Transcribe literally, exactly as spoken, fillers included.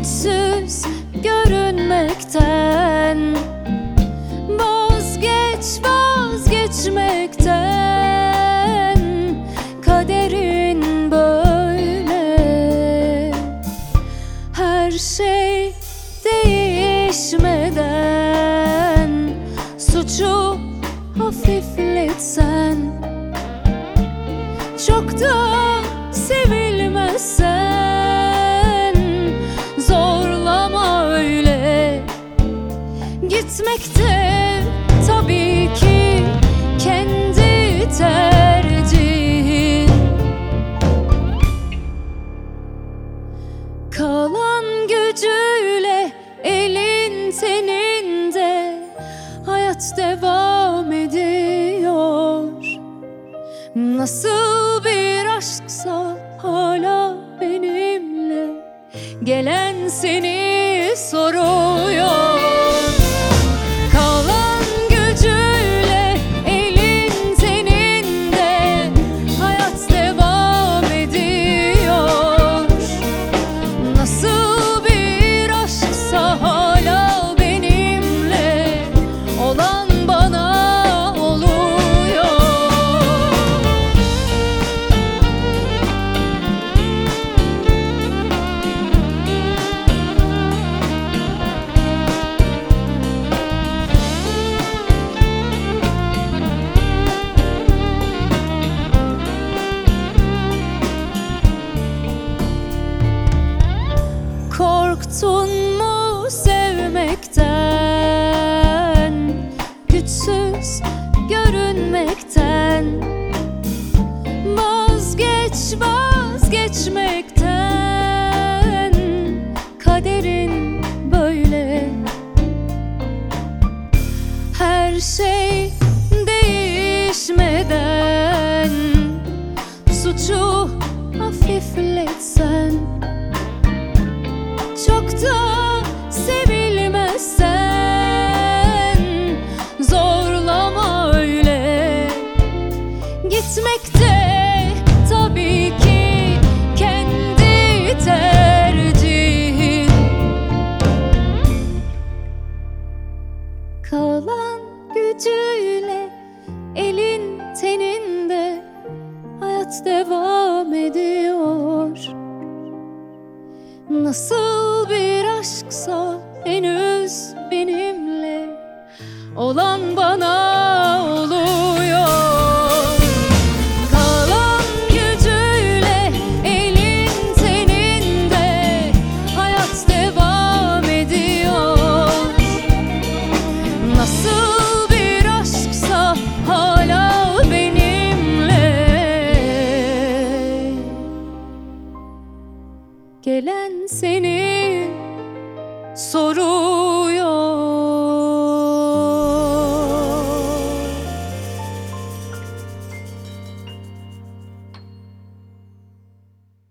güçsüz görünmekten. Vazgeç vazgeçmekten, kaderin böyle. Her şey değişmeden suçu hafifletsen, çok da sevilmezsen, zorlama öyle. Gitmekte tabii ki kendi tercihin. Kalan gücüyle elin teninde, hayat devam ediyor. Nasıl bir aşksa hala benimle, gelen seni soruyor. Kalan gücüyle elin teninde, hayat devam ediyor. Nasıl bir aşksa hala benimle, olan bana oluyor. Korktun mu sevmekten, güçsüz görünmekten? Vazgeç vazgeçmekten, kaderin böyle. Her şey değişmeden suçu hafifletsen, çok da sevilmezsen, zorlama öyle. Gitmekte tabii ki kendi tercihin. Kalan gücüyle elin teninde, hayat devam ediyor. Nasıl bir aşksa henüz benimle, olan bana oluyor. Kalan gücüyle elin teninde, hayat devam ediyor. Nasıl bir aşksa hala benimle, gelen seni soruyor.